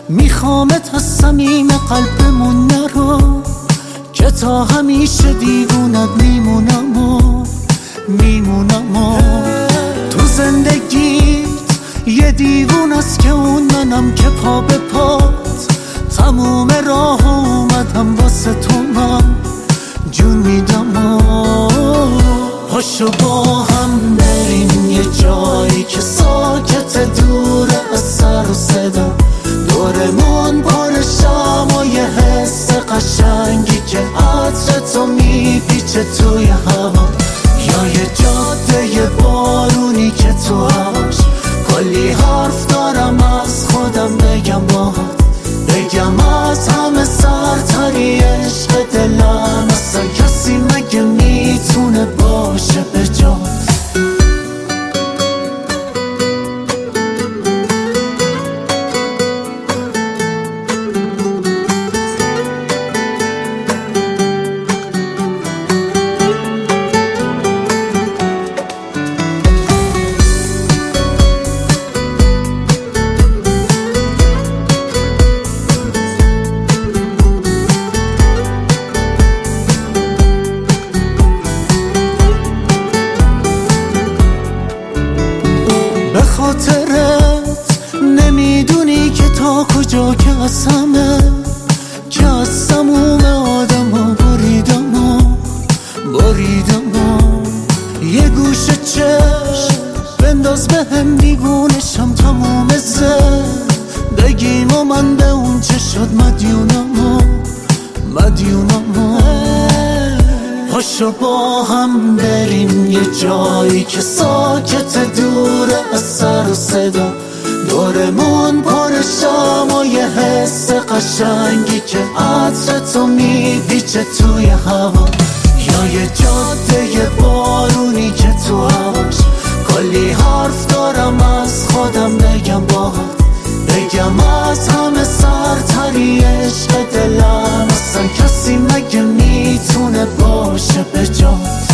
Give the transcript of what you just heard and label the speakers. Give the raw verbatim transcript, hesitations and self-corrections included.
Speaker 1: میخوامت از صمیم قلبمون نرو که تا همیشه دیوونت میمونم و میمونم و تو زندگیت یه دیوون است که اون منم که پا به پات تموم راه اومدم واسه تو من جون میدم و پاشو با هم بریم یه جایی که ساکت دوره از سر و صدا دورمون پر شم و یه حس قشنگی که عطر تو میپیچه توی هوا یا یه جاده بارونی که تو هواش کلی حرف دارم از خودم بگم باهات بگم از همه سرتری عشق دلم اصلا کسی مگه میتونه باشه به جات خاطرت نمیدونی که تا کجا که از همه که از سموم آدم ها بریدم و بریدم و یه گوشه چشم بنداز به هم دیوونشم تموم زر بگیم و من به اون چه شد مدیونم و مدیونم و پاشو با هم بریم یه جایی که ساکت دوره از سر و صدا دورمون پر شم و یه حس قشنگی که عطر تو میپیچه توی هوا یا یه جاده بارونی که تو هواش کلی حرف دارم از خودم بگم باهات بگم از همه سرتری عشق دلم اصلا کسی مگه میتونه باشه به جات